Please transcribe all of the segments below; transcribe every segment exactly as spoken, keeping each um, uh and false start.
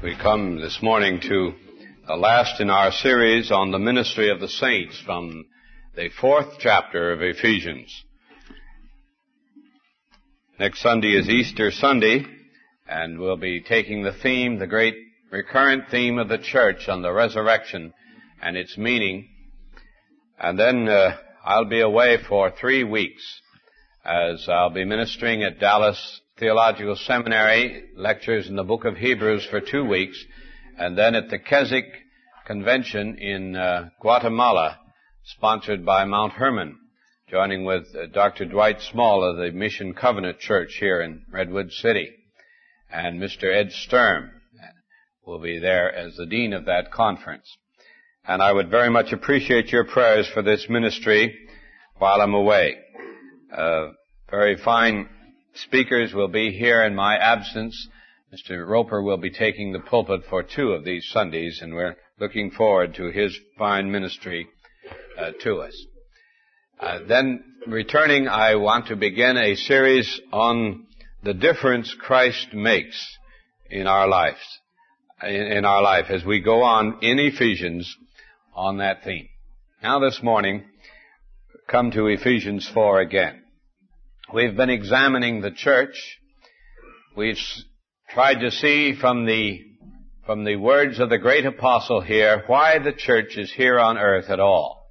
We come this morning to the last in our series on the ministry of the saints from the fourth chapter of Ephesians. Next Sunday is Easter Sunday, and we'll be taking the theme, the great recurrent theme of the church on the resurrection and its meaning. And then uh, I'll be away for three weeks as I'll be ministering at Dallas Theological Seminary, lectures in the book of Hebrews for two weeks, and then at the Keswick Convention in uh, Guatemala, sponsored by Mount Hermon, joining with uh, Doctor Dwight Small of the Mission Covenant Church here in Redwood City. And Mister Ed Sturm will be there as the dean of that conference. And I would very much appreciate your prayers for this ministry while I'm away. Uh, very fine speakers will be here in my absence. Mister Roper will be taking the pulpit for two of these Sundays, and we're looking forward to his fine ministry uh, to us. Uh, then, returning, I want to begin a series on the difference Christ makes in our lives, in, in our life, as we go on in Ephesians on that theme. Now this morning, come to Ephesians four again. We've been examining the church. We've tried to see from the, from the words of the great apostle here why the church is here on earth at all.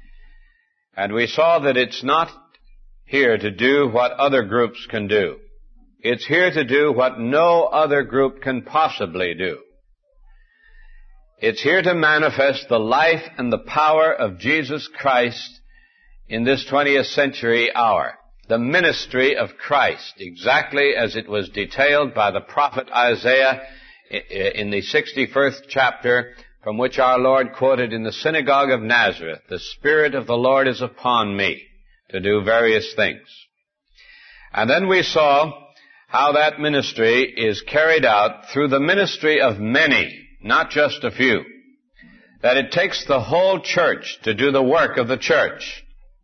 And we saw that it's not here to do what other groups can do. It's here to do what no other group can possibly do. It's here to manifest the life and the power of Jesus Christ in this twentieth century hour. The ministry of Christ, exactly as it was detailed by the prophet Isaiah in the sixty-first chapter, from which our Lord quoted in the synagogue of Nazareth, "The Spirit of the Lord is upon me to do various things." And then we saw how that ministry is carried out through the ministry of many, not just a few. That it takes the whole church to do the work of the church.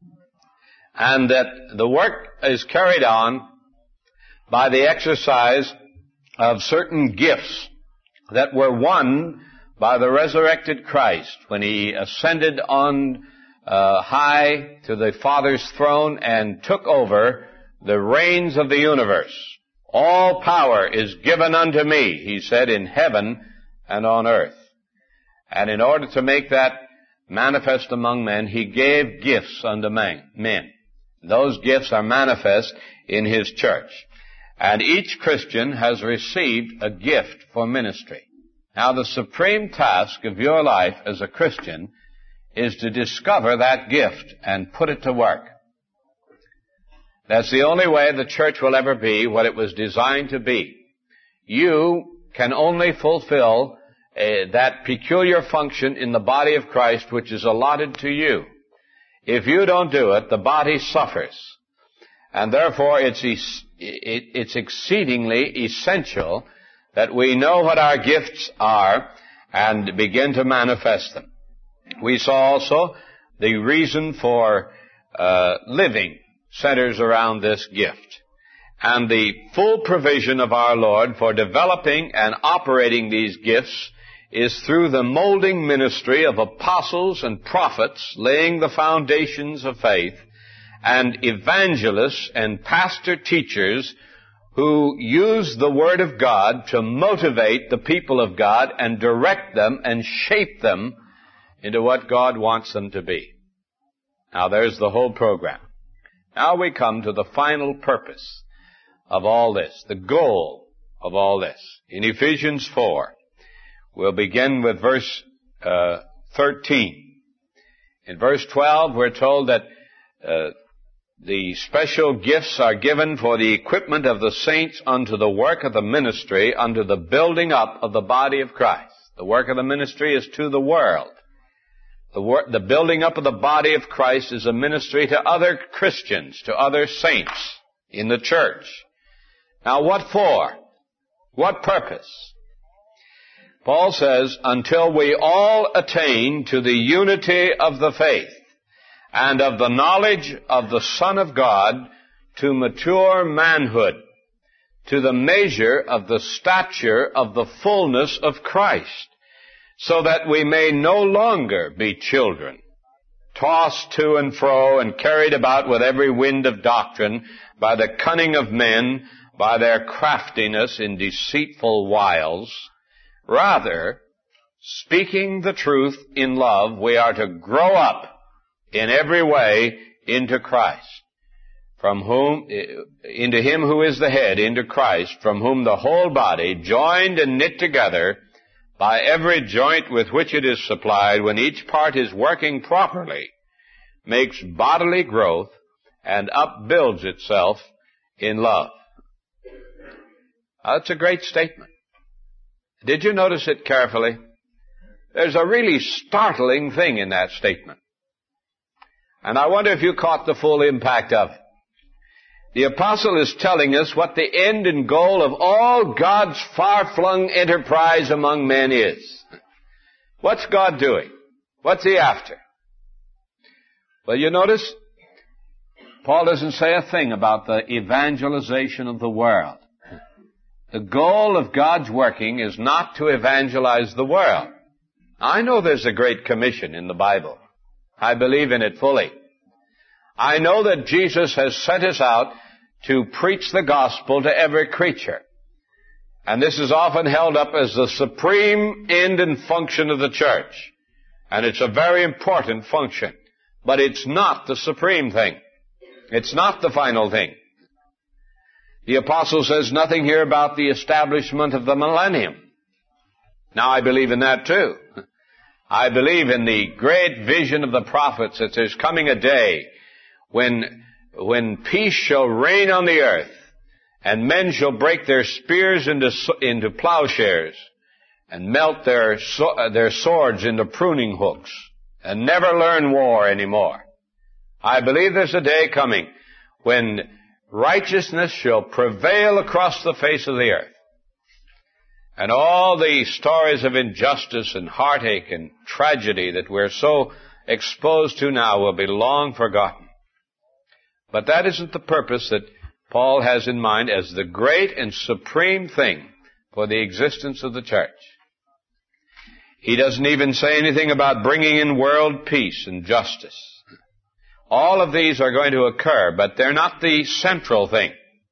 And that the work is carried on by the exercise of certain gifts that were won by the resurrected Christ when He ascended on uh, high to the Father's throne and took over the reins of the universe. "All power is given unto me," He said, "in heaven and on earth." And in order to make that manifest among men, He gave gifts unto men. Those gifts are manifest in His church. And each Christian has received a gift for ministry. Now, the supreme task of your life as a Christian is to discover that gift and put it to work. That's the only way the church will ever be what it was designed to be. You can only fulfill uh, that peculiar function in the body of Christ which is allotted to you. If you don't do it, the body suffers. And therefore, it's, it's exceedingly essential that we know what our gifts are and begin to manifest them. We saw also the reason for uh, living centers around this gift. And the full provision of our Lord for developing and operating these gifts is through the molding ministry of apostles and prophets laying the foundations of faith, and evangelists and pastor teachers who use the Word of God to motivate the people of God and direct them and shape them into what God wants them to be. Now there's the whole program. Now we come to the final purpose of all this, the goal of all this. In Ephesians four, we'll begin with verse uh, thirteen. In verse twelve, we're told that uh, the special gifts are given for the equipment of the saints unto the work of the ministry, unto the building up of the body of Christ. The work of the ministry is to the world. The, work, the building up of the body of Christ is a ministry to other Christians, to other saints in the church. Now what for? What purpose? Paul says, until we all attain to the unity of the faith and of the knowledge of the Son of God, to mature manhood, to the measure of the stature of the fullness of Christ, so that we may no longer be children, tossed to and fro and carried about with every wind of doctrine by the cunning of men, by their craftiness in deceitful wiles. Rather, speaking the truth in love, we are to grow up in every way into Christ, from whom, into Him who is the head, into Christ, from whom the whole body, joined and knit together by every joint with which it is supplied, when each part is working properly, makes bodily growth and upbuilds itself in love. That's a great statement. Did you notice it carefully? There's a really startling thing in that statement. And I wonder if you caught the full impact of it. The apostle is telling us what the end and goal of all God's far-flung enterprise among men is. What's God doing? What's He after? Well, you notice, Paul doesn't say a thing about the evangelization of the world. The goal of God's working is not to evangelize the world. I know there's a great commission in the Bible. I believe in it fully. I know that Jesus has sent us out to preach the gospel to every creature. And this is often held up as the supreme end and function of the church. And it's a very important function. But it's not the supreme thing. It's not the final thing. The apostle says nothing here about the establishment of the millennium. Now, I believe in that too. I believe in the great vision of the prophets that there's coming a day when, when peace shall reign on the earth, and men shall break their spears into, into plowshares, and melt their, their swords into pruning hooks, and never learn war anymore. I believe there's a day coming when righteousness shall prevail across the face of the earth. And all the stories of injustice and heartache and tragedy that we're so exposed to now will be long forgotten. But that isn't the purpose that Paul has in mind as the great and supreme thing for the existence of the church. He doesn't even say anything about bringing in world peace and justice. All of these are going to occur, but they're not the central thing.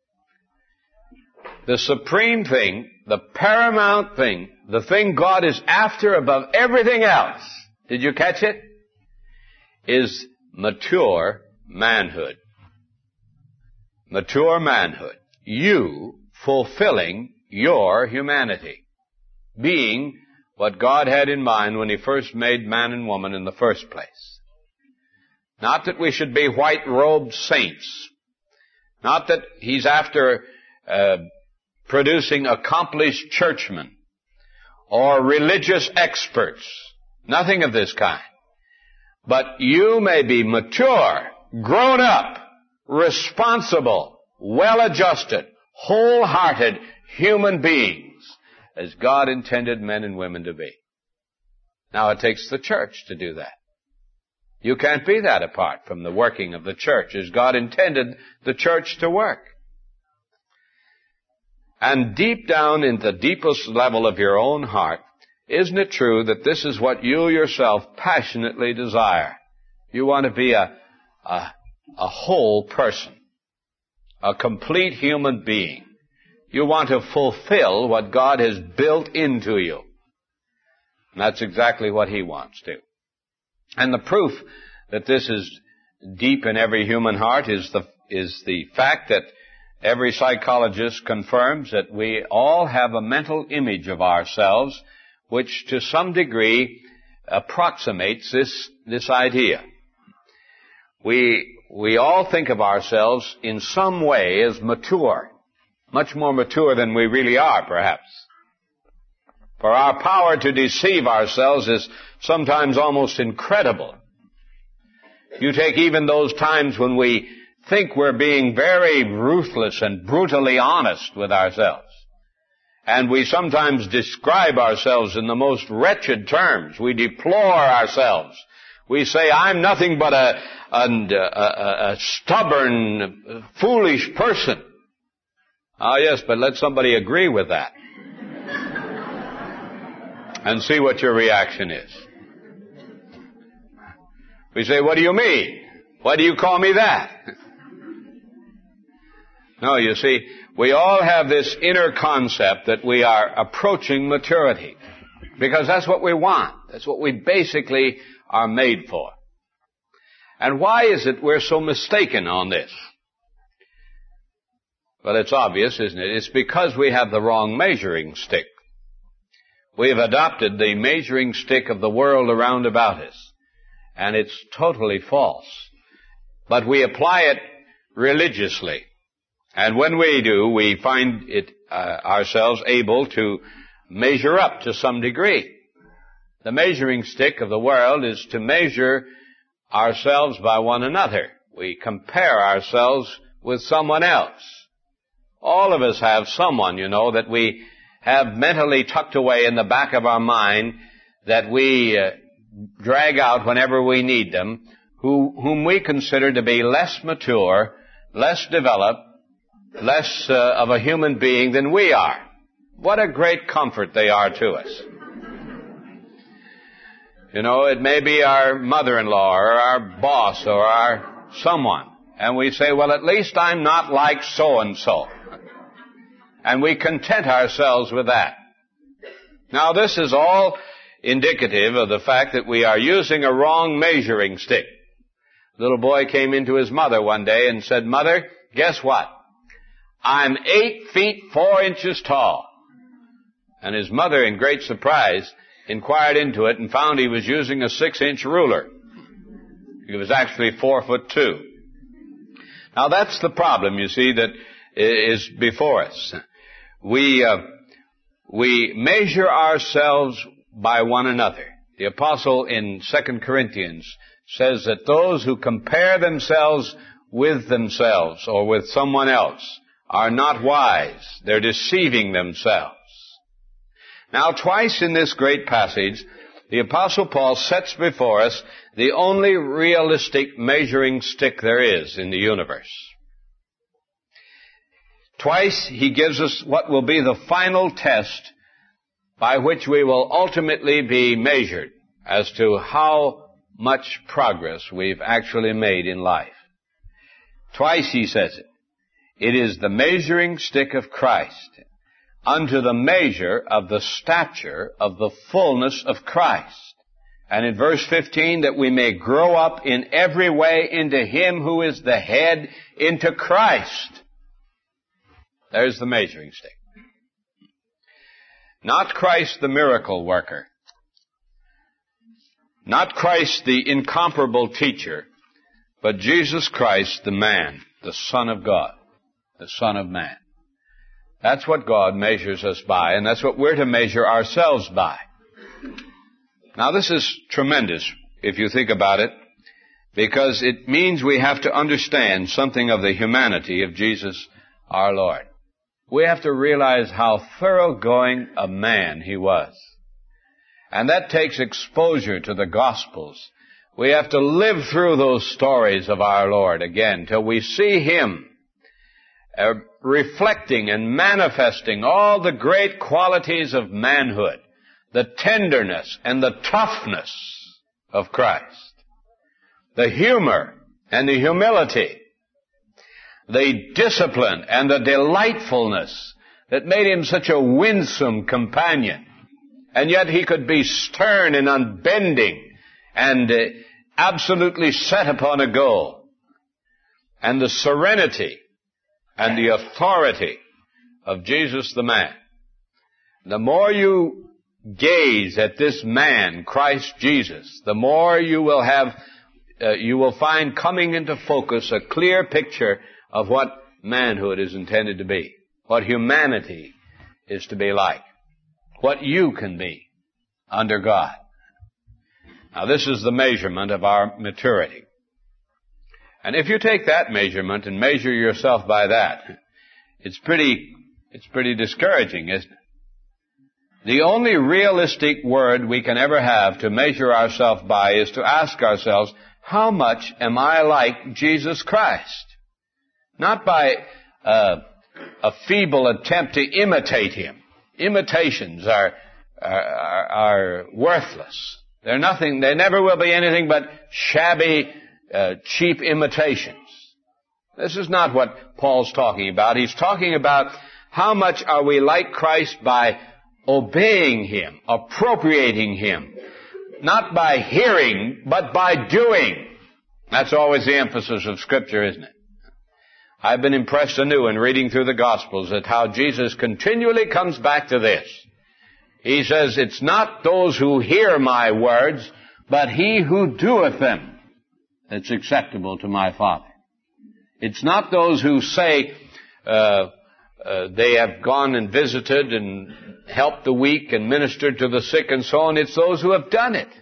The supreme thing, the paramount thing, the thing God is after above everything else, did you catch it? Is mature manhood. Mature manhood. You fulfilling your humanity. Being what God had in mind when He first made man and woman in the first place. Not that we should be white-robed saints. Not that He's after uh, producing accomplished churchmen or religious experts. Nothing of this kind. But you may be mature, grown up, responsible, well-adjusted, wholehearted human beings as God intended men and women to be. Now it takes the church to do that. You can't be that apart from the working of the church as God intended the church to work. And deep down in the deepest level of your own heart, isn't it true that this is what you yourself passionately desire? You want to be a, a, a whole person, a complete human being. You want to fulfill what God has built into you. And that's exactly what He wants to. And the proof that this is deep in every human heart is the, is the fact that every psychologist confirms that we all have a mental image of ourselves which to some degree approximates this, this idea. We, we all think of ourselves in some way as mature, much more mature than we really are, perhaps. For our power to deceive ourselves is sometimes almost incredible. You take even those times when we think we're being very ruthless and brutally honest with ourselves. And we sometimes describe ourselves in the most wretched terms. We deplore ourselves. We say, I'm nothing but a, a, a, a stubborn, foolish person. Ah, yes, but let somebody agree with that. And see what your reaction is. We say, what do you mean? Why do you call me that? No, you see, we all have this inner concept that we are approaching maturity. Because that's what we want. That's what we basically are made for. And why is it we're so mistaken on this? Well, it's obvious, isn't it? It's because we have the wrong measuring stick. We have adopted the measuring stick of the world around about us. And it's totally false. But we apply it religiously. And when we do, we find it uh, ourselves able to measure up to some degree. The measuring stick of the world is to measure ourselves by one another. We compare ourselves with someone else. All of us have someone, you know, that we have mentally tucked away in the back of our mind that we uh, drag out whenever we need them, who, whom we consider to be less mature, less developed, less uh, of a human being than we are. What a great comfort they are to us. You know, it may be our mother-in-law or our boss or our someone. And we say, well, at least I'm not like so-and-so. And we content ourselves with that. Now, this is all indicative of the fact that we are using a wrong measuring stick. A little boy came into his mother one day and said, Mother, guess what? I'm eight feet four inches tall. And his mother, in great surprise, inquired into it and found he was using a six-inch ruler. He was actually four foot two. Now, that's the problem, you see, that is before us. We, uh, we measure ourselves by one another. The apostle in Second Corinthians says that those who compare themselves with themselves or with someone else are not wise. They're deceiving themselves. Now, twice in this great passage, the Apostle Paul sets before us the only realistic measuring stick there is in the universe. Twice he gives us what will be the final test by which we will ultimately be measured as to how much progress we've actually made in life. Twice he says it. It is the measuring stick of Christ, unto the measure of the stature of the fullness of Christ. And in verse fifteen, that we may grow up in every way into Him who is the head, into Christ. There's the measuring stick. Not Christ the miracle worker. Not Christ the incomparable teacher, but Jesus Christ the man, the Son of God, the Son of Man. That's what God measures us by, and that's what we're to measure ourselves by. Now, this is tremendous, if you think about it, because it means we have to understand something of the humanity of Jesus our Lord. We have to realize how thoroughgoing a man He was. And that takes exposure to the Gospels. We have to live through those stories of our Lord again till we see Him uh, reflecting and manifesting all the great qualities of manhood, the tenderness and the toughness of Christ, the humor and the humility, the discipline and the delightfulness that made Him such a winsome companion. And yet He could be stern and unbending and uh, absolutely set upon a goal. And the serenity and the authority of Jesus the man. The more you gaze at this man, Christ Jesus, the more you will have, uh, you will find coming into focus a clear picture of what manhood is intended to be, what humanity is to be like, what you can be under God. Now, this is the measurement of our maturity. And if you take that measurement and measure yourself by that, it's pretty, it's pretty discouraging, isn't it? The only realistic word we can ever have to measure ourselves by is to ask ourselves, how much am I like Jesus Christ? Not by uh, a feeble attempt to imitate him. Imitations are, are, are worthless. They're nothing, they never will be anything but shabby, uh, cheap imitations. This is not what Paul's talking about. He's talking about how much are we like Christ by obeying him, appropriating him. Not by hearing, but by doing. That's always the emphasis of Scripture, isn't it? I've been impressed anew in reading through the Gospels at how Jesus continually comes back to this. He says, it's not those who hear my words, but he who doeth them that's acceptable to my Father. It's not those who say uh, uh, they have gone and visited and helped the weak and ministered to the sick and so on. It's those who have done it.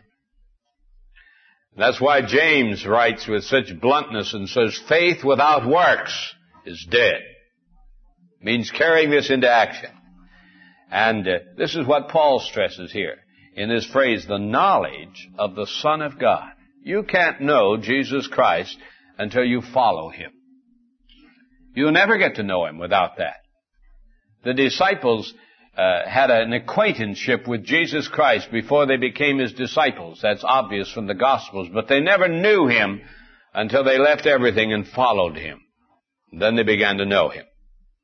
That's why James writes with such bluntness and says, faith without works is dead. It means carrying this into action. And uh, this is what Paul stresses here in his phrase, the knowledge of the Son of God. You can't know Jesus Christ until you follow him. You'll never get to know him without that. The disciples uh, had an acquaintanceship with Jesus Christ before they became his disciples. That's obvious from the Gospels. But they never knew him until they left everything and followed him. Then they began to know him.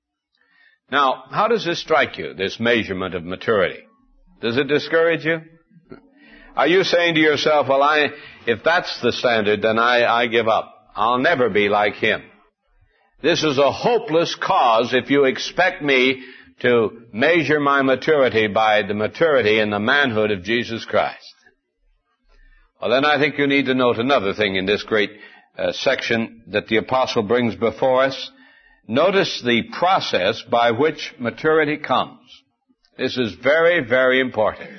Now, how does this strike you, this measurement of maturity? Does it discourage you? Are you saying to yourself, well, I, if that's the standard, then I, I give up. I'll never be like him. This is a hopeless cause if you expect me to measure my maturity by the maturity and the manhood of Jesus Christ. Well, then I think you need to note another thing in this great uh, section that the apostle brings before us. Notice the process by which maturity comes. This is very, very important.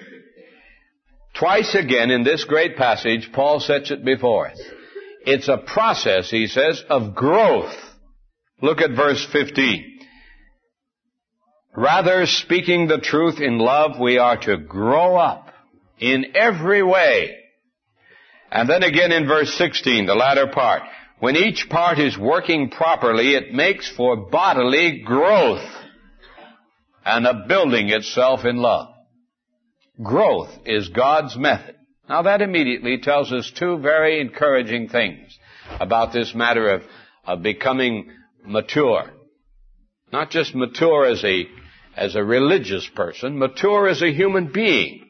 Twice again in this great passage, Paul sets it before us. It's a process, he says, of growth. Look at verse fifteen. Rather, speaking the truth in love, we are to grow up in every way. And then again in verse sixteen, the latter part. When each part is working properly, it makes for bodily growth and a building itself in love. Growth is God's method. Now that immediately tells us two very encouraging things about this matter of, of becoming mature. Not just mature as a, as a religious person, mature as a human being.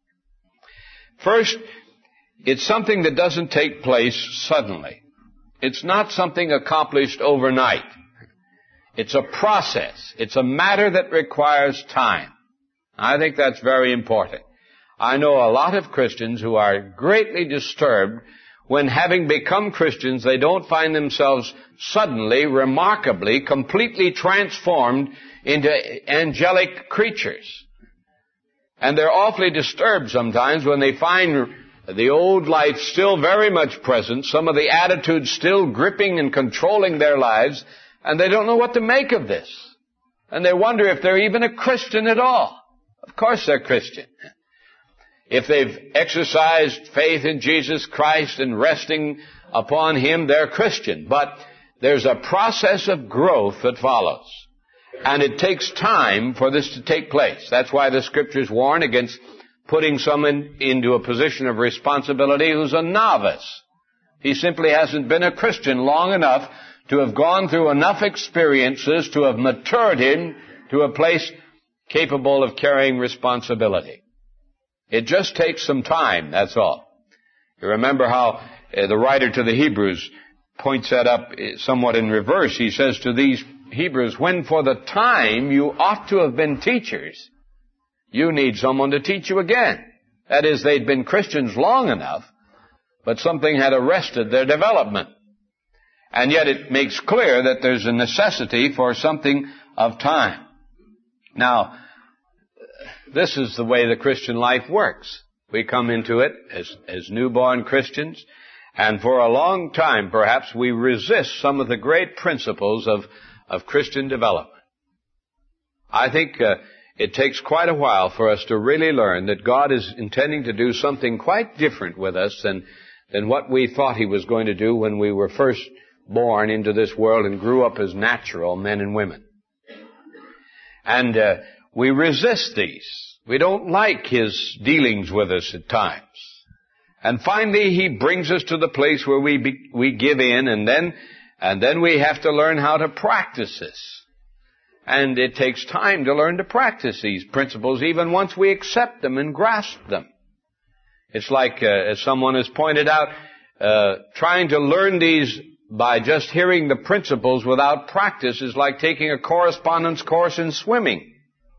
First, it's something that doesn't take place suddenly. It's not something accomplished overnight. It's a process. It's a matter that requires time. I think that's very important. I know a lot of Christians who are greatly disturbed when, having become Christians, they don't find themselves suddenly, remarkably, completely transformed into angelic creatures. And they're awfully disturbed sometimes when they find the old life still very much present, some of the attitudes still gripping and controlling their lives, and they don't know what to make of this. And they wonder if they're even a Christian at all. Of course they're Christian. If they've exercised faith in Jesus Christ and resting upon him, they're Christian. But there's a process of growth that follows. And it takes time for this to take place. That's why the Scriptures warn against putting someone into a position of responsibility who's a novice. He simply hasn't been a Christian long enough to have gone through enough experiences to have matured him to a place capable of carrying responsibility. It just takes some time, that's all. You remember how uh, the writer to the Hebrews points that up somewhat in reverse. He says to these Hebrews, when for the time you ought to have been teachers, you need someone to teach you again. That is, they'd been Christians long enough, but something had arrested their development. And yet it makes clear that there's a necessity for something of time. Now, this is the way the Christian life works. We come into it as, as newborn Christians, and for a long time, perhaps, we resist some of the great principles of, of Christian development. I think uh, it takes quite a while for us to really learn that God is intending to do something quite different with us than, than what we thought he was going to do when we were first born into this world and grew up as natural men and women. And uh, we resist these. We don't like His dealings with us at times. And finally, He brings us to the place where we be, we give in, and then and then we have to learn how to practice this. And it takes time to learn to practice these principles, even once we accept them and grasp them. It's like, uh, as someone has pointed out, uh, trying to learn these by just hearing the principles without practice is like taking a correspondence course in swimming.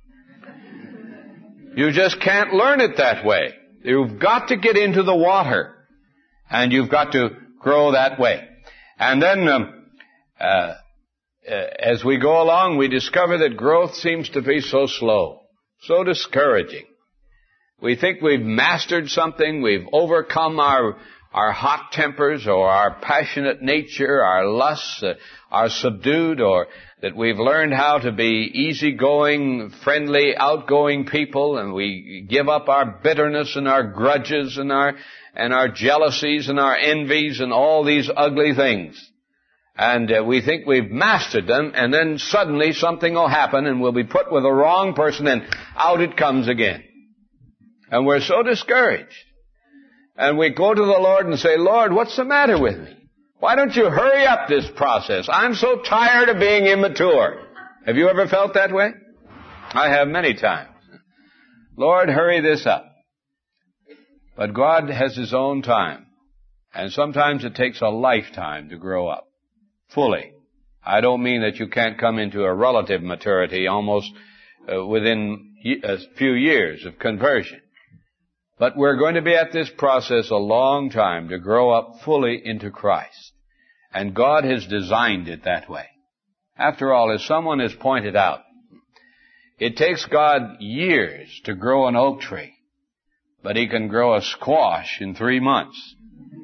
You just can't learn it that way. You've got to get into the water, and you've got to grow that way. And then, um, uh, uh, as we go along, we discover that growth seems to be so slow, so discouraging. We think we've mastered something, we've overcome our our hot tempers or our passionate nature, our lusts uh, are subdued, or that we've learned how to be easygoing, friendly, outgoing people, and we give up our bitterness and our grudges and our and our jealousies and our envies and all these ugly things. And uh, we think we've mastered them, and then suddenly something will happen and we'll be put with the wrong person, and out it comes again. And we're so discouraged. And we go to the Lord and say, Lord, what's the matter with me? Why don't you hurry up this process? I'm so tired of being immature. Have you ever felt that way? I have many times. Lord, hurry this up. But God has His own time. And sometimes it takes a lifetime to grow up fully. I don't mean that you can't come into a relative maturity almost uh, within a few years of conversion. But we're going to be at this process a long time to grow up fully into Christ. And God has designed it that way. After all, as someone has pointed out, it takes God years to grow an oak tree, but He can grow a squash in three months.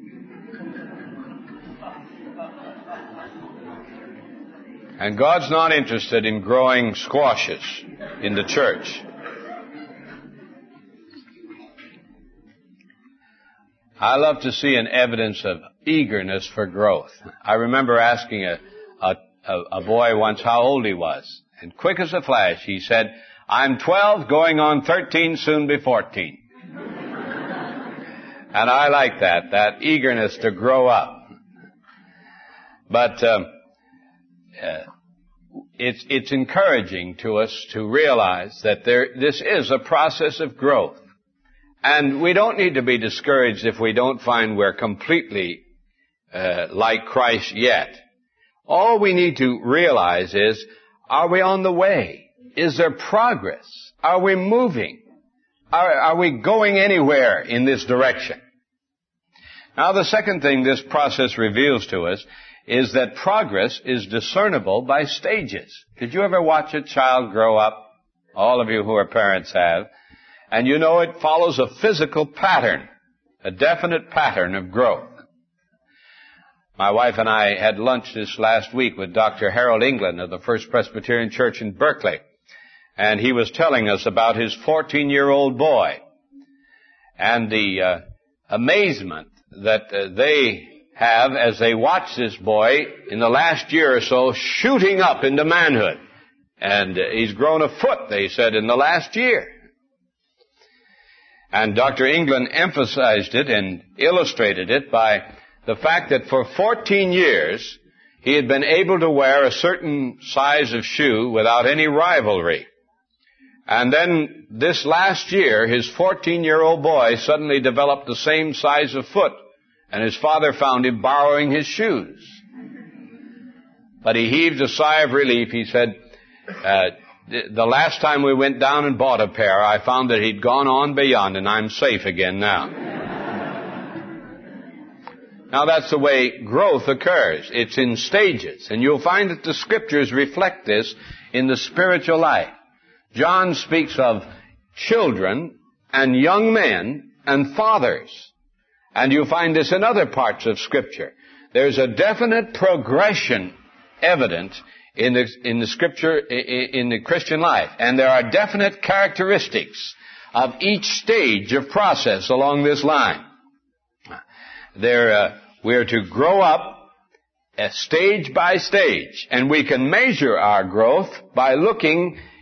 And God's not interested in growing squashes in the church. I love to see an evidence of eagerness for growth. I remember asking a, a, a boy once how old he was. And quick as a flash, he said, I'm twelve, going on thirteen, soon be fourteen. And I like that, that eagerness to grow up. But um, uh, it's, it's encouraging to us to realize that there, this is a process of growth. And we don't need to be discouraged if we don't find we're completely uh, like Christ yet. All we need to realize is, are we on the way? Is there progress? Are we moving? Are, are we going anywhere in this direction? Now, the second thing this process reveals to us is that progress is discernible by stages. Did you ever watch a child grow up? All of you who are parents have. And you know it follows a physical pattern, a definite pattern of growth. My wife and I had lunch this last week with Doctor Harold England of the First Presbyterian Church in Berkeley. And he was telling us about his fourteen-year-old boy and the uh, amazement that uh, they have as they watch this boy in the last year or so shooting up into manhood. And uh, he's grown a foot, they said, in the last year. And Doctor England emphasized it and illustrated it by the fact that for fourteen years, he had been able to wear a certain size of shoe without any rivalry. And then this last year, his fourteen-year-old boy suddenly developed the same size of foot, and his father found him borrowing his shoes. But he heaved a sigh of relief. He said, uh, the last time we went down and bought a pair, I found that he'd gone on beyond, and I'm safe again now. Now that's the way growth occurs. It's in stages, and you'll find that the Scriptures reflect this in the spiritual life. John speaks of children and young men and fathers, and you'll find this in other parts of Scripture. There's a definite progression evident in the, in the Scripture, in the Christian life. And there are definite characteristics of each stage of process along this line. There, uh, we're to grow up uh, stage by stage, and we can measure our growth by looking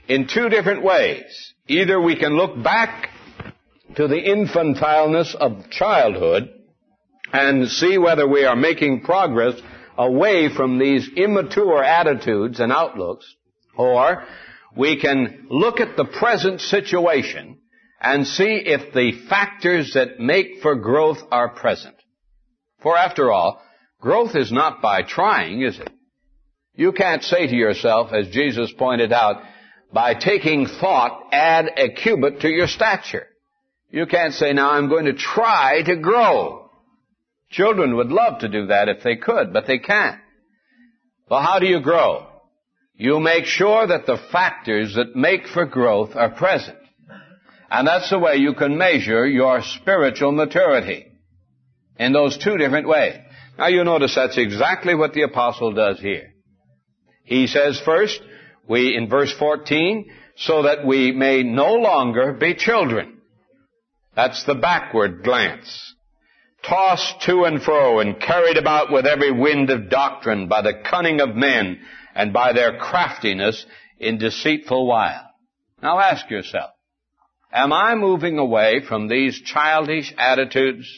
in two different ways. Either we can look back to the infantileness of childhood and see whether we are making progress away from these immature attitudes and outlooks, or we can look at the present situation and see if the factors that make for growth are present. For after all, growth is not by trying, is it? You can't say to yourself, as Jesus pointed out, by taking thought, add a cubit to your stature. You can't say, now I'm going to try to grow. Children would love to do that if they could, but they can't. Well, how do you grow? You make sure that the factors that make for growth are present. And that's the way you can measure your spiritual maturity, in those two different ways. Now you notice that's exactly what the apostle does here. He says first, we, in verse fourteen, so that we may no longer be children. That's the backward glance. Tossed to and fro and carried about with every wind of doctrine by the cunning of men and by their craftiness in deceitful wile. Now ask yourself, am I moving away from these childish attitudes?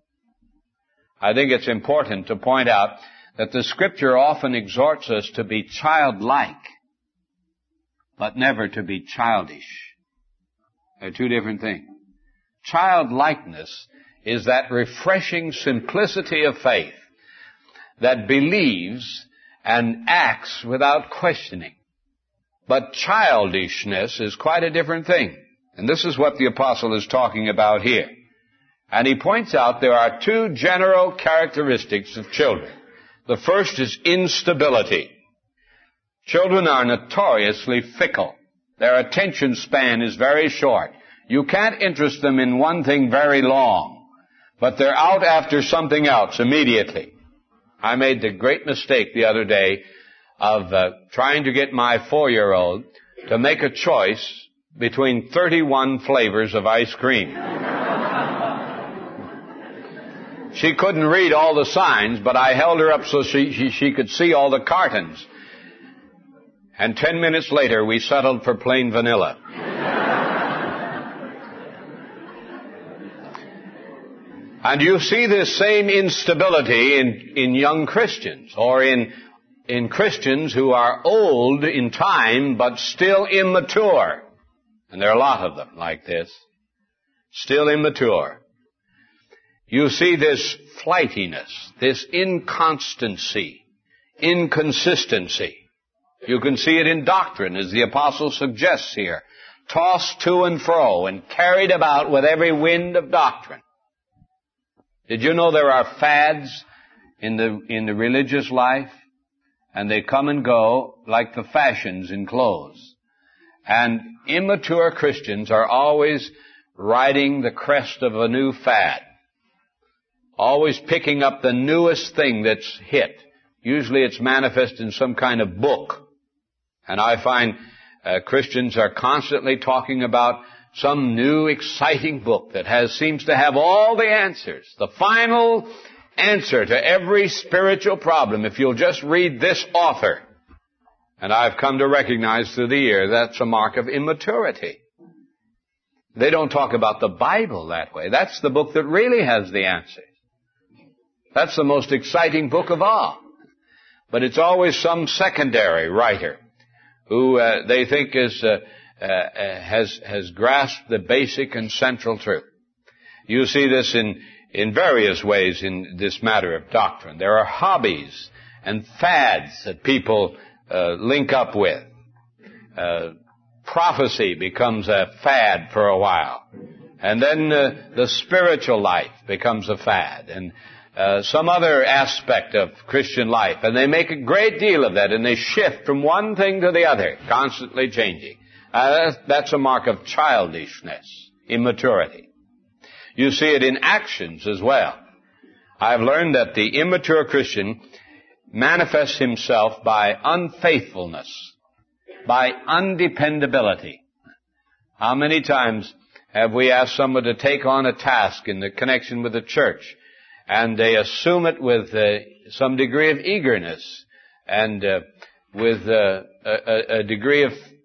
I think it's important to point out that the Scripture often exhorts us to be childlike, but never to be childish. They're two different things. Childlikeness is that refreshing simplicity of faith that believes and acts without questioning. But childishness is quite a different thing. And this is what the apostle is talking about here. And he points out there are two general characteristics of children. The first is instability. Children are notoriously fickle. Their attention span is very short. You can't interest them in one thing very long, but they're out after something else immediately. I made the great mistake the other day of uh, trying to get my four-year-old to make a choice between thirty-one flavors of ice cream. She couldn't read all the signs, but I held her up so she, she, she could see all the cartons. And ten minutes later, we settled for plain vanilla. And you see this same instability in, in young Christians, or in, in Christians who are old in time, but still immature. And there are a lot of them like this. Still immature. You see this flightiness, this inconstancy, inconsistency. You can see it in doctrine, as the apostle suggests here. Tossed to and fro and carried about with every wind of doctrine. Did you know there are fads in the, in the religious life? And they come and go like the fashions in clothes. And immature Christians are always riding the crest of a new fad. Always picking up the newest thing that's hit. Usually it's manifest in some kind of book. And I find uh, Christians are constantly talking about some new exciting book that has seems to have all the answers. The final answer to every spiritual problem if you'll just read this author. And I've come to recognize through the year that's a mark of immaturity. They don't talk about the Bible that way. That's the book that really has the answers. That's the most exciting book of all. But it's always some secondary writer who uh, they think is uh, uh, uh, has has grasped the basic and central truth. You see this in in various ways in this matter of doctrine. There are hobbies and fads that people uh, link up with. Uh, prophecy becomes a fad for a while, and then uh, the spiritual life becomes a fad, and Uh, some other aspect of Christian life, and they make a great deal of that, and they shift from one thing to the other, constantly changing. Uh, that's, that's a mark of childishness, immaturity. You see it in actions as well. I've learned that the immature Christian manifests himself by unfaithfulness, by undependability. How many times have we asked someone to take on a task in the connection with the church, and they assume it with uh, some degree of eagerness and uh, with uh, a, a degree of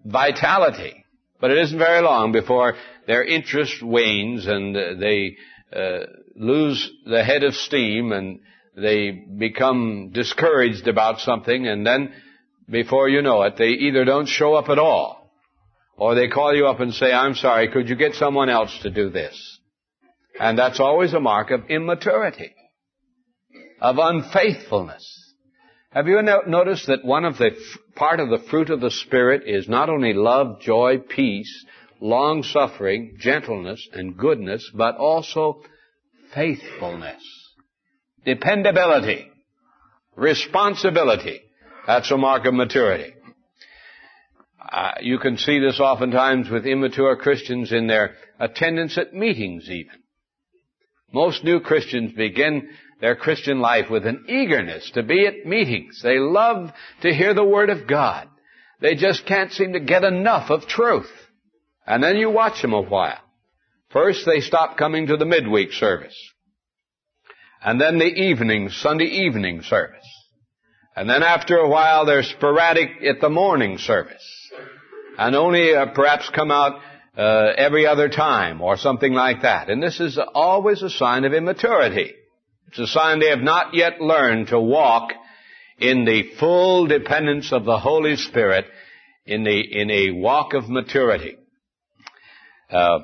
vitality. But it isn't very long before their interest wanes and they uh, lose the head of steam and they become discouraged about something, and then before you know it, they either don't show up at all, or they call you up and say, I'm sorry, could you get someone else to do this? And that's always a mark of immaturity, of unfaithfulness. Have you no- noticed that one of the, f- part of the fruit of the Spirit is not only love, joy, peace, long-suffering, gentleness, and goodness, but also faithfulness, dependability, responsibility. That's a mark of maturity. Uh, you can see this oftentimes with immature Christians in their attendance at meetings even. Most new Christians begin their Christian life with an eagerness to be at meetings. They love to hear the Word of God. They just can't seem to get enough of truth. And then you watch them a while. First, they stop coming to the midweek service. And then the evening, Sunday evening service. And then after a while, they're sporadic at the morning service. And only uh, perhaps come out uh, every other time or something like that. And this is always a sign of immaturity. It's a sign they have not yet learned to walk in the full dependence of the Holy Spirit, in the in a walk of maturity. Uh,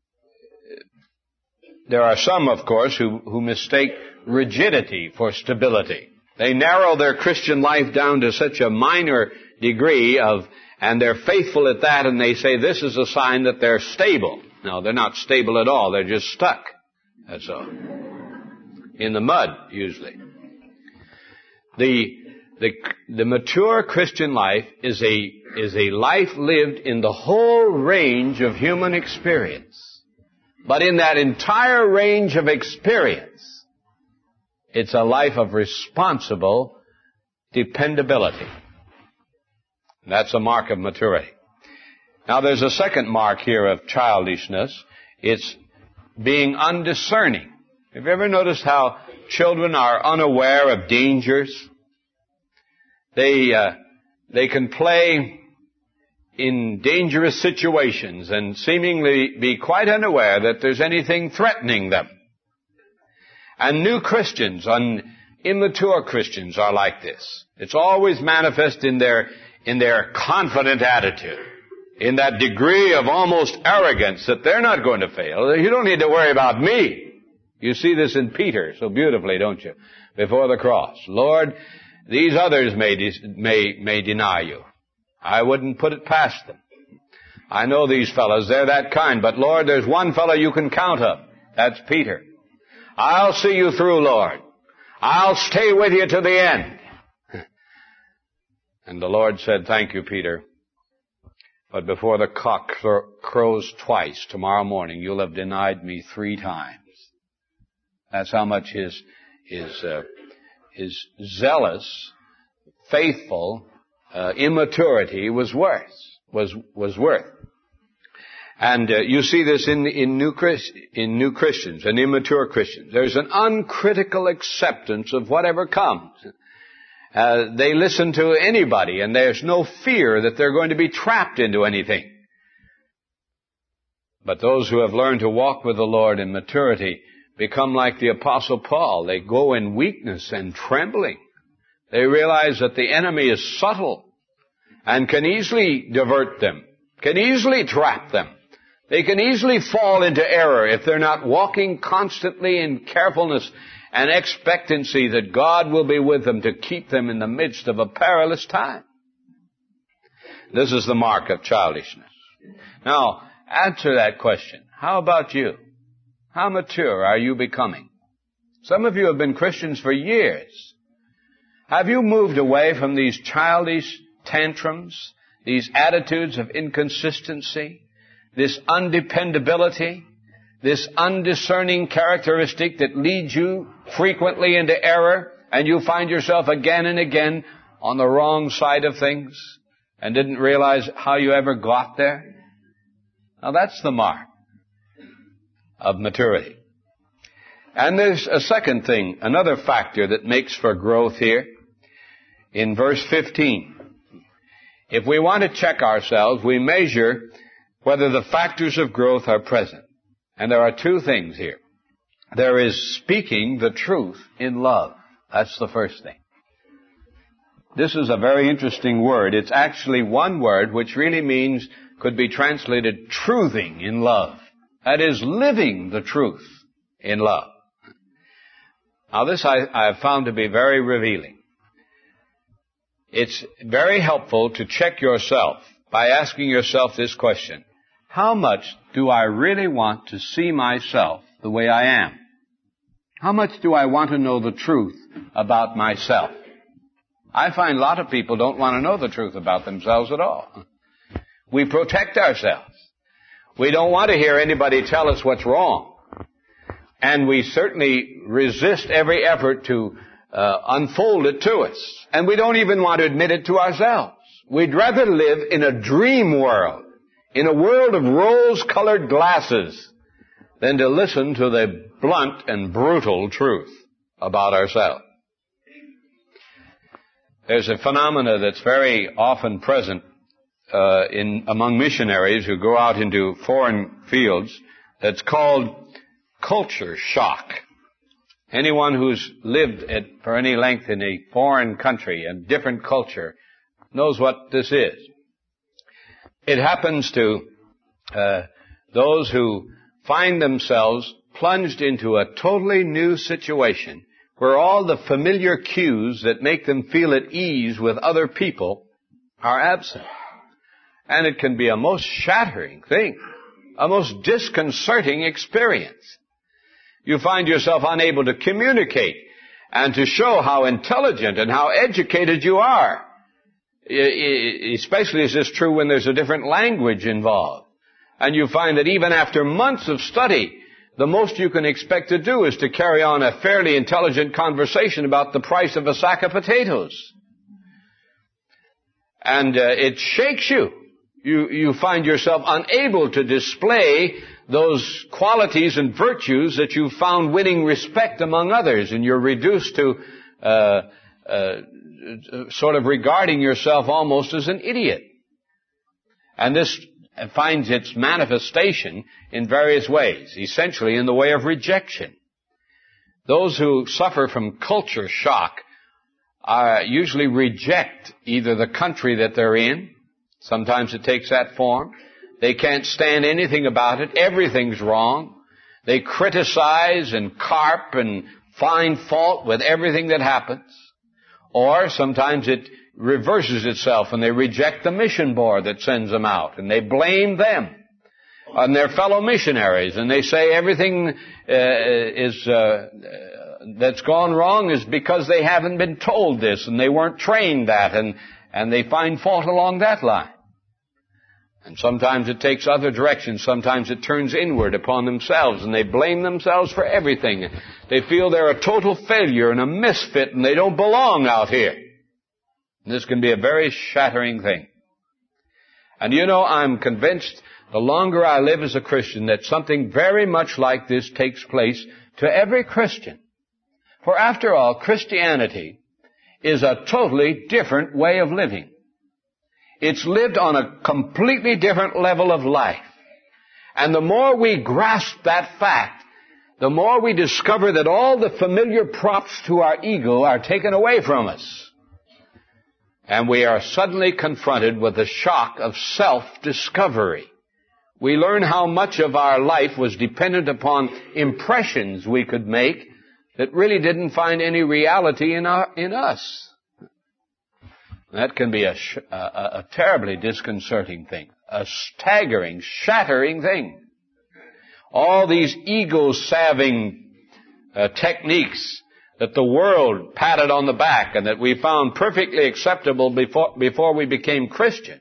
there are some, of course, who, who mistake rigidity for stability. They narrow their Christian life down to such a minor degree of, and they're faithful at that, and they say this is a sign that they're stable. No, they're not stable at all. They're just stuck. That's all. In the mud, usually. The, the, the mature Christian life is a, is a life lived in the whole range of human experience. But in that entire range of experience, it's a life of responsible dependability. That's a mark of maturity. Now there's a second mark here of childishness. It's being undiscerning. Have you ever noticed how children are unaware of dangers? They, uh, they can play in dangerous situations and seemingly be quite unaware that there's anything threatening them. And new Christians, and immature Christians are like this. It's always manifest in their, in their confident attitude, in that degree of almost arrogance that they're not going to fail. You don't need to worry about me. You see this in Peter so beautifully, don't you? Before the cross. Lord, these others may, may, may deny you. I wouldn't put it past them. I know these fellows, they're that kind. But Lord, there's one fellow you can count up. That's Peter. I'll see you through, Lord. I'll stay with you to the end. And the Lord said, thank you, Peter. But before the cock crows twice tomorrow morning, you'll have denied me three times. That's how much his, his, uh, his zealous, faithful, uh, immaturity was worth, was, was worth. And uh, you see this in, in new Christ, in new Christians and immature Christians. There's an uncritical acceptance of whatever comes. Uh, they listen to anybody, and there's no fear that they're going to be trapped into anything. But those who have learned to walk with the Lord in maturity become like the Apostle Paul. They go in weakness and trembling. They realize that the enemy is subtle and can easily divert them, can easily trap them. They can easily fall into error if they're not walking constantly in carefulness and expectancy that God will be with them to keep them in the midst of a perilous time. This is the mark of childishness. Now, answer that question. How about you? How mature are you becoming? Some of you have been Christians for years. Have you moved away from these childish tantrums, these attitudes of inconsistency, this undependability, this undiscerning characteristic that leads you frequently into error, and you find yourself again and again on the wrong side of things and didn't realize how you ever got there? Now that's the mark of maturity. And there's a second thing, another factor that makes for growth here. In verse fifteen, If we want to check ourselves, we measure whether the factors of growth are present. And there are two things here. There is speaking the truth in love. That's the first thing. This is a very interesting word. It's actually one word which really means, could be translated truthing in love. That is, living the truth in love. Now this I, I have found to be very revealing. It's very helpful to check yourself by asking yourself this question. How much do I really want to see myself the way I am? How much do I want to know the truth about myself? I find a lot of people don't want to know the truth about themselves at all. We protect ourselves. We don't want to hear anybody tell us what's wrong. And we certainly resist every effort to uh, unfold it to us. And we don't even want to admit it to ourselves. We'd rather live in a dream world, in a world of rose-colored glasses, than to listen to the blunt and brutal truth about ourselves. There's a phenomena that's very often present uh, in among missionaries who go out into foreign fields that's called culture shock. Anyone who's lived at, for any length in a foreign country, a different culture, knows what this is. It happens to uh, those who find themselves plunged into a totally new situation where all the familiar cues that make them feel at ease with other people are absent. And it can be a most shattering thing, a most disconcerting experience. You find yourself unable to communicate and to show how intelligent and how educated you are. Especially is this true when there's a different language involved. And you find that even after months of study, the most you can expect to do is to carry on a fairly intelligent conversation about the price of a sack of potatoes. And uh, it shakes you. You, you find yourself unable to display those qualities and virtues that you've found winning respect among others, and you're reduced to uh, uh, sort of regarding yourself almost as an idiot. And this finds its manifestation in various ways, essentially in the way of rejection. Those who suffer from culture shock are usually reject either the country that they're in. Sometimes it takes that form. They can't stand anything about it. Everything's wrong. They criticize and carp and find fault with everything that happens. Or sometimes it reverses itself and they reject the mission board that sends them out, and they blame them and their fellow missionaries, and they say everything uh, is uh, that's gone wrong is because they haven't been told this and they weren't trained that, and and they find fault along that line. And sometimes it takes other directions. Sometimes it turns inward upon themselves, and they blame themselves for everything. They feel they're a total failure and a misfit, and they don't belong out here. This can be a very shattering thing. And you know, I'm convinced the longer I live as a Christian that something very much like this takes place to every Christian. For after all, Christianity is a totally different way of living. It's lived on a completely different level of life. And the more we grasp that fact, the more we discover that all the familiar props to our ego are taken away from us. And we are suddenly confronted with the shock of self-discovery. We learn how much of our life was dependent upon impressions we could make that really didn't find any reality in, our, in us. That can be a, sh- a, a terribly disconcerting thing, a staggering, shattering thing. All these ego-salving uh, techniques that the world patted on the back and that we found perfectly acceptable before, before we became Christians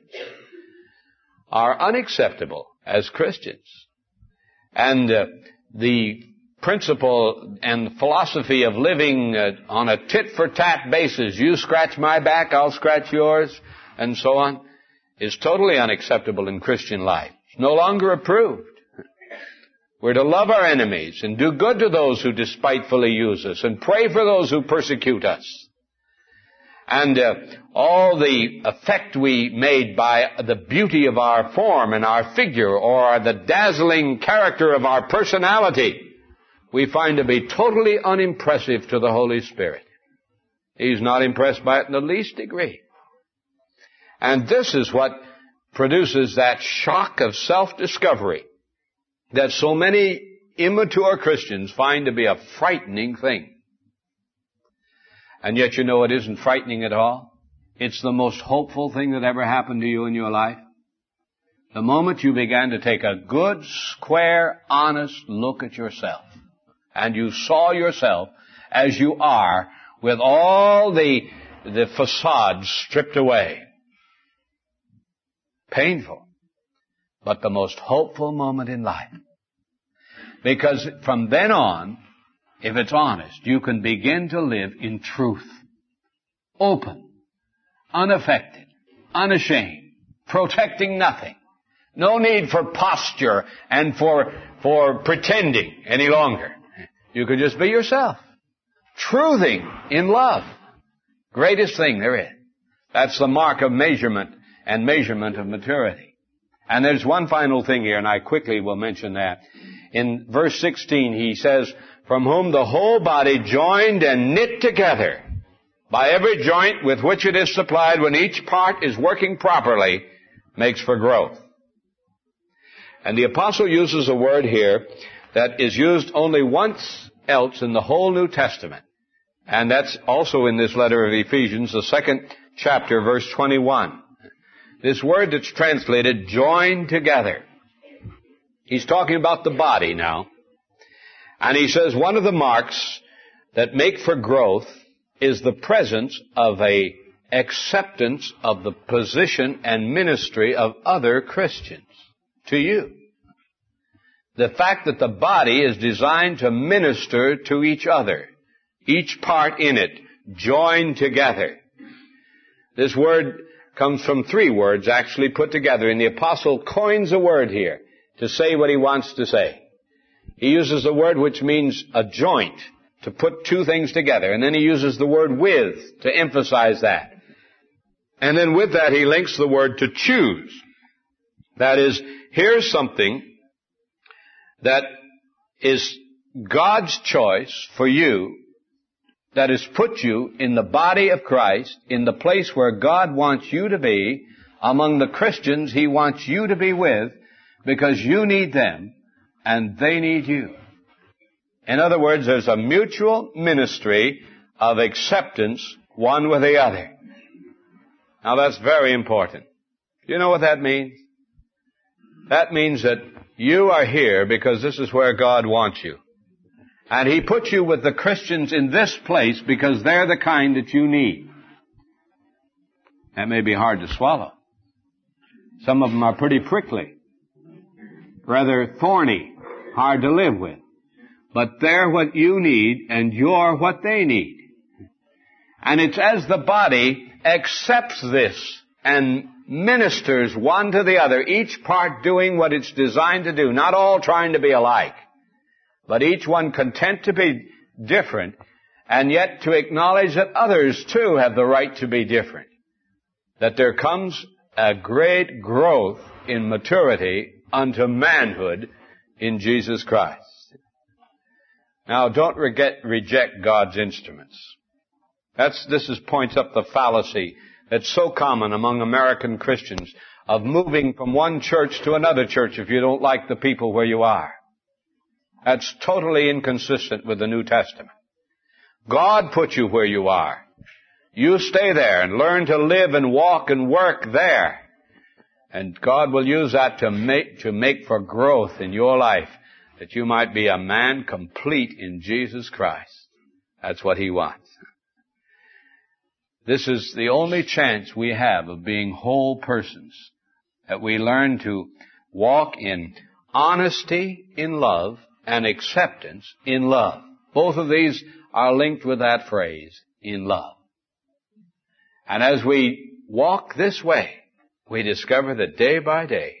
are unacceptable as Christians. And uh, the principle and philosophy of living uh, on a tit-for-tat basis, you scratch my back, I'll scratch yours, and so on, is totally unacceptable in Christian life. It's no longer approved. We're to love our enemies and do good to those who despitefully use us and pray for those who persecute us. And uh, all the effect we made by the beauty of our form and our figure or the dazzling character of our personality, we find to be totally unimpressive to the Holy Spirit. He's not impressed by it in the least degree. And this is what produces that shock of self-discovery that so many immature Christians find to be a frightening thing. And yet, you know, it isn't frightening at all. It's the most hopeful thing that ever happened to you in your life. The moment you began to take a good, square, honest look at yourself, and you saw yourself as you are with all the, the facades stripped away. Painful, but the most hopeful moment in life. Because from then on, if it's honest, you can begin to live in truth. Open, unaffected, unashamed, protecting nothing. No need for posture and for, for pretending any longer. You can just be yourself. Truthing in love. Greatest thing there is. That's the mark of measurement and measurement of maturity. And there's one final thing here, and I quickly will mention that. In verse sixteen, he says, from whom the whole body joined and knit together by every joint with which it is supplied when each part is working properly, makes for growth. And the apostle uses a word here that is used only once else in the whole New Testament. And that's also in this letter of Ephesians, the second chapter, verse twenty-one. This word that's translated joined together. He's talking about the body now. And he says one of the marks that make for growth is the presence of a acceptance of the position and ministry of other Christians to you. The fact that the body is designed to minister to each other, each part in it, joined together. This word comes from three words actually put together, and the apostle coins a word here to say what he wants to say. He uses a word which means a joint, to put two things together. And then he uses the word with to emphasize that. And then with that he links the word to choose. That is, here's something that is God's choice for you, that has put you in the body of Christ, in the place where God wants you to be, among the Christians He wants you to be with, because you need them and they need you. In other words, there's a mutual ministry of acceptance one with the other. Now that's very important. Do you know what that means? That means that you are here because this is where God wants you. And He put you with the Christians in this place because they're the kind that you need. That may be hard to swallow. Some of them are pretty prickly, rather thorny, hard to live with. But they're what you need and you're what they need. And it's as the body accepts this and ministers one to the other, each part doing what it's designed to do, not all trying to be alike, but each one content to be different, and yet to acknowledge that others too have the right to be different. That there comes a great growth in maturity unto manhood in Jesus Christ. Now, don't reject, reject God's instruments. That's, this is points up the fallacy that's so common among American Christians of moving from one church to another church if you don't like the people where you are. That's totally inconsistent with the New Testament. God put you where you are. You stay there and learn to live and walk and work there. And God will use that to make, to make for growth in your life, that you might be a man complete in Jesus Christ. That's what He wants. This is the only chance we have of being whole persons, that we learn to walk in honesty in love and acceptance in love. Both of these are linked with that phrase, in love. And as we walk this way, we discover that day by day,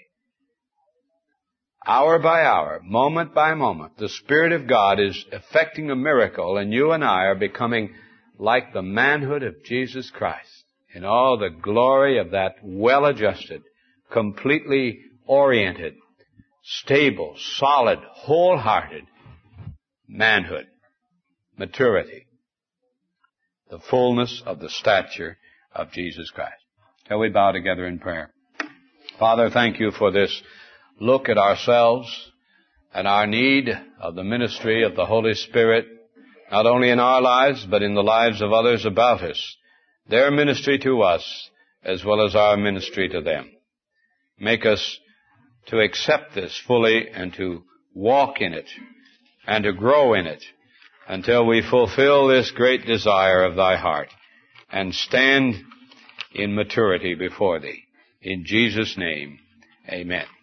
hour by hour, moment by moment, the Spirit of God is effecting a miracle, and you and I are becoming like the manhood of Jesus Christ, in all the glory of that well-adjusted, completely oriented, stable, solid, wholehearted manhood, maturity, the fullness of the stature of Jesus Christ. Shall we bow together in prayer? Father, thank you for this look at ourselves and our need of the ministry of the Holy Spirit, not only in our lives, but in the lives of others about us, their ministry to us as well as our ministry to them. Make us to accept this fully and to walk in it and to grow in it until we fulfill this great desire of thy heart and stand in maturity before thee. In Jesus' name, amen.